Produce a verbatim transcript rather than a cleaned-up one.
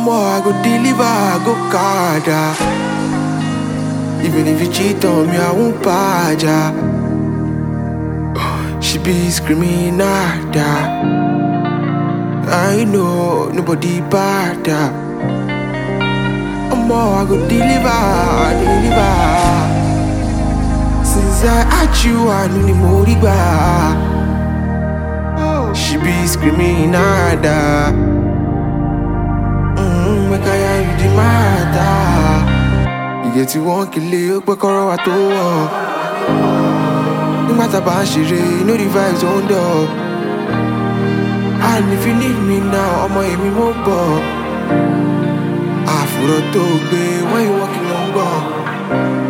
more, I go deliver, I go carda. Even if you cheat on me, I won't bother ya. She be screaming nada. I know nobody better. More, I go deliver, deliver. Since I had you, I know the moriba. She be screaming nada. Mmm, make I hear you the matter. You get to one kill it, but call out to war. No matter about she, you know the vibes on door. And if you need me now, I'ma hear me more ball. Afuro to be when you walking on ball.